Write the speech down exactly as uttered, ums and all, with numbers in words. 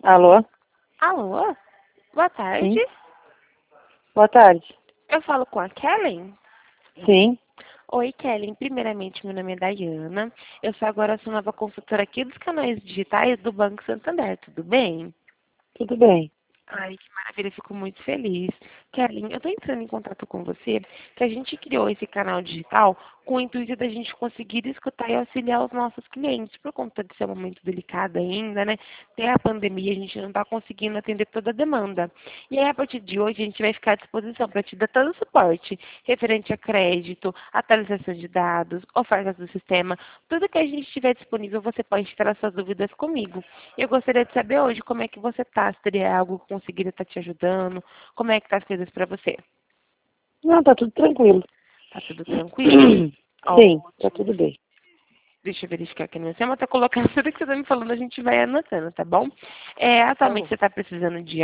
Alô? Alô? Boa tarde. Sim. Boa tarde. Eu falo com a Kellen? Sim. Oi, Kellen. Primeiramente, meu nome é Dayana. Eu sou agora sua nova consultora aqui dos canais digitais do Banco Santander. Tudo bem? Tudo bem. Ai, que maravilha, fico muito feliz. Kellen, eu estou entrando em contato com você, que a gente criou esse canal digital com o intuito da gente conseguir escutar e auxiliar os nossos clientes, por conta de ser um momento delicado ainda, né? Tem a pandemia, a gente não está conseguindo atender toda a demanda. E aí, a partir de hoje, a gente vai ficar à disposição para te dar todo o suporte referente a crédito, atualização de dados, ofertas do sistema, tudo que a gente tiver disponível, você pode tirar suas dúvidas comigo. Eu gostaria de saber hoje como é que você está, se teria algo que conseguiria estar te ajudando, como é que tá as coisas para você? Não, tá tudo tranquilo. Tá tudo tranquilo? Sim, Ótimo. tá tudo bem. Deixa eu verificar aqui no meu sistema, tá colocando tudo que você tá me falando, a gente vai anotando, tá bom? É, Tá atualmente bom. você está precisando de